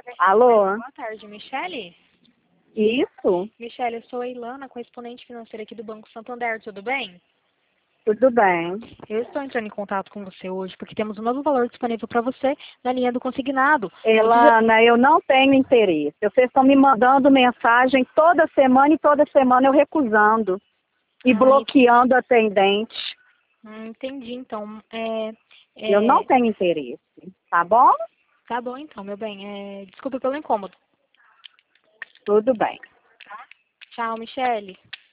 Alô? Boa tarde, Michele. Isso? Michele, eu sou a Ilana, correspondente financeira aqui do Banco Santander, tudo bem? Tudo bem. Eu estou entrando em contato com você hoje porque temos um novo valor disponível para você na linha do consignado. Ilana, eu não tenho interesse. Vocês estão me mandando mensagem toda semana e toda semana eu recusando e bloqueando a atendente. Entendi, então. Eu não tenho interesse, tá bom? Tá bom, então, meu bem. Desculpa pelo incômodo. Tudo bem. Tchau, Michele.